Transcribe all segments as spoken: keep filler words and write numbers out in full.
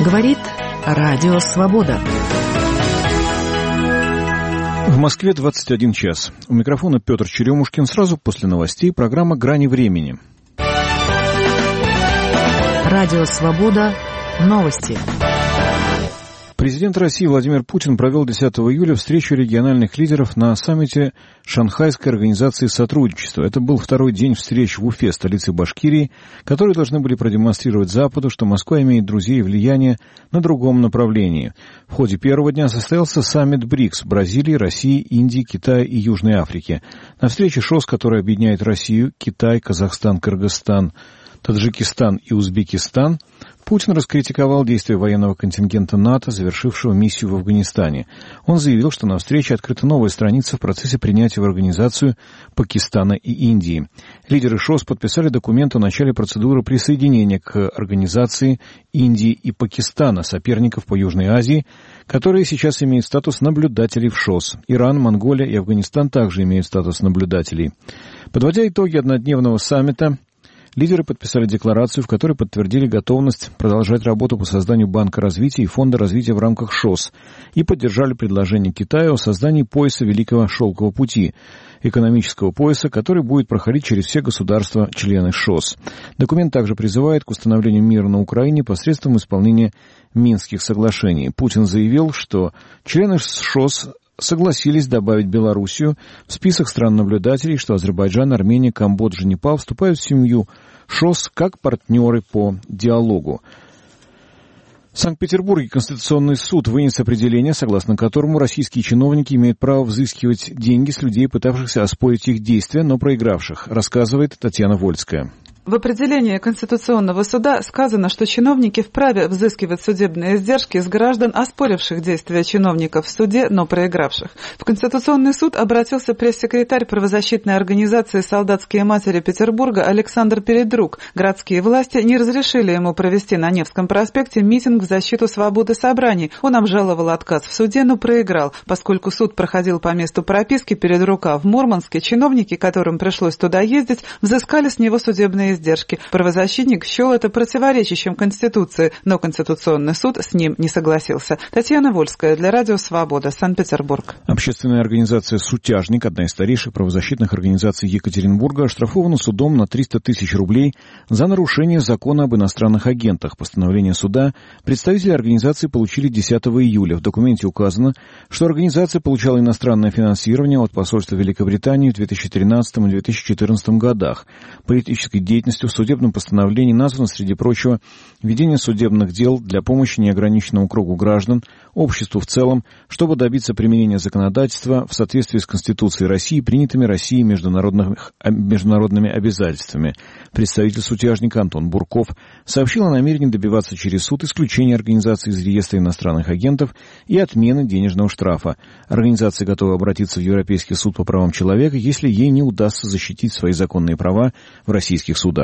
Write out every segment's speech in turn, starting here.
Говорит Радио Свобода. В Москве двадцать один час. У микрофона Петр Черемушкин. Сразу после новостей программа «Грани времени». Радио Свобода. Новости. Президент России Владимир Путин провел десятого июля встречу региональных лидеров на саммите Шанхайской организации сотрудничества. Это был второй день встреч в Уфе, столице Башкирии, которые должны были продемонстрировать Западу, что Москва имеет друзей и влияние на другом направлении. В ходе первого дня состоялся саммит БРИКС – Бразилии, России, Индии, Китая и Южной Африки. На встрече ШОС, которая объединяет Россию, Китай, Казахстан, Кыргызстан, Таджикистан и Узбекистан, Путин раскритиковал действия военного контингента НАТО, завершившего миссию в Афганистане. Он заявил, что на встрече открыта новая страница в процессе принятия в организацию Пакистана и Индии. Лидеры ШОС подписали документ о начале процедуры присоединения к организации Индии и Пакистана, соперников по Южной Азии, которые сейчас имеют статус наблюдателей в ШОС. Иран, Монголия и Афганистан также имеют статус наблюдателей. Подводя итоги однодневного саммита, лидеры подписали декларацию, в которой подтвердили готовность продолжать работу по созданию Банка развития и Фонда развития в рамках ШОС и поддержали предложение Китая о создании пояса Великого Шелкового пути, экономического пояса, который будет проходить через все государства-члены ШОС. Документ также призывает к установлению мира на Украине посредством исполнения Минских соглашений. Путин заявил, что члены ШОС согласились добавить Белоруссию в список стран-наблюдателей, что Азербайджан, Армения, Камбоджа, Непал вступают в семью ШОС как партнеры по диалогу. В Санкт-Петербурге Конституционный суд вынес определение, согласно которому российские чиновники имеют право взыскивать деньги с людей, пытавшихся оспорить их действия, но проигравших, рассказывает Татьяна Вольская. В определении Конституционного суда сказано, что чиновники вправе взыскивать судебные издержки с граждан, оспоривших действия чиновников в суде, но проигравших. В Конституционный суд обратился пресс-секретарь правозащитной организации «Солдатские матери Петербурга» Александр Передрук. Городские власти не разрешили ему провести на Невском проспекте митинг в защиту свободы собраний. Он обжаловал отказ в суде, но проиграл. Поскольку суд проходил по месту прописки Передрука в Мурманске, чиновники, которым пришлось туда ездить, взыскали с него судебные издержки. Правозащитник счел это противоречащим Конституции, но Конституционный суд с ним не согласился. Татьяна Вольская для Радио Свобода, Санкт-Петербург. Общественная организация «Сутяжник», одна из старейших правозащитных организаций Екатеринбурга, оштрафована судом на триста тысяч рублей за нарушение закона об иностранных агентах. Постановление суда представители организации получили десятого июля. В документе указано, что организация получала иностранное финансирование от посольства Великобритании в две тысячи тринадцатом и две тысячи четырнадцатом годах. Политической деятельностью в судебном постановлении названо, среди прочего, ведение судебных дел для помощи неограниченному кругу граждан, обществу в целом, чтобы добиться применения законодательства в соответствии с Конституцией России, принятыми Россией международными, международными обязательствами. Представитель сутяжника Антон Бурков сообщил о намерении добиваться через суд исключения организации из реестра иностранных агентов и отмены денежного штрафа. Организация готова обратиться в Европейский суд по правам человека, если ей не удастся защитить свои законные права в российских судах.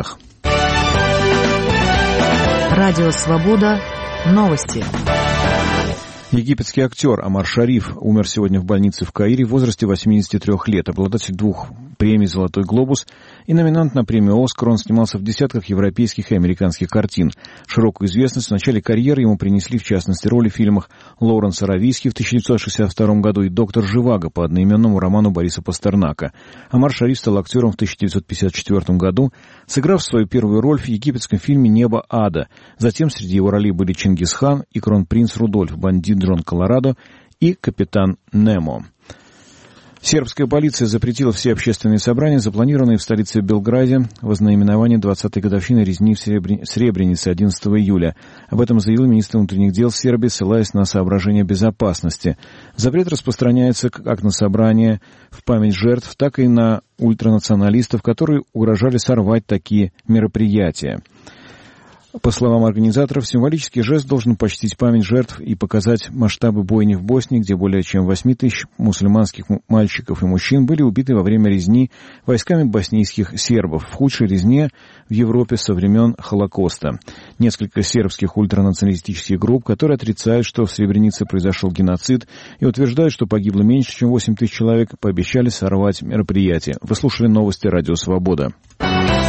Радио Свобода. Новости. Египетский актер Омар Шариф умер сегодня в больнице в Каире в возрасте восьмидесяти трёх лет. Обладатель двух премий «Золотой глобус» и номинант на премию «Оскар», он снимался в десятках европейских и американских картин. Широкую известность в начале карьеры ему принесли, в частности, роли в фильмах «Лоуренс Аравийский» в тысяча девятьсот шестьдесят втором году и «Доктор Живаго» по одноименному роману Бориса Пастернака. Омар Шариф стал актером в тысяча девятьсот пятьдесят четвёртом году, сыграв свою первую роль в египетском фильме «Небо ада». Затем среди его ролей были Чингисхан и кронпринц Рудольф, бандит Джон Колорадо и капитан Немо. Сербская полиция запретила все общественные собрания, запланированные в столице Белграде во знаменование двадцатой годовщины резни в Сребренице одиннадцатого июля. Об этом заявил министр внутренних дел Сербии, ссылаясь на соображения безопасности. Запрет распространяется как на собрания в память жертв, так и на ультранационалистов, которые угрожали сорвать такие мероприятия. По словам организаторов, символический жест должен почтить память жертв и показать масштабы бойни в Боснии, где более чем восемь тысяч мусульманских мальчиков и мужчин были убиты во время резни войсками боснийских сербов, в худшей резне в Европе со времен Холокоста. Несколько сербских ультранационалистических групп, которые отрицают, что в Сребренице произошел геноцид, и утверждают, что погибло меньше, чем восемь тысяч человек, пообещали сорвать мероприятие. Вы слушали новости Радио Свобода.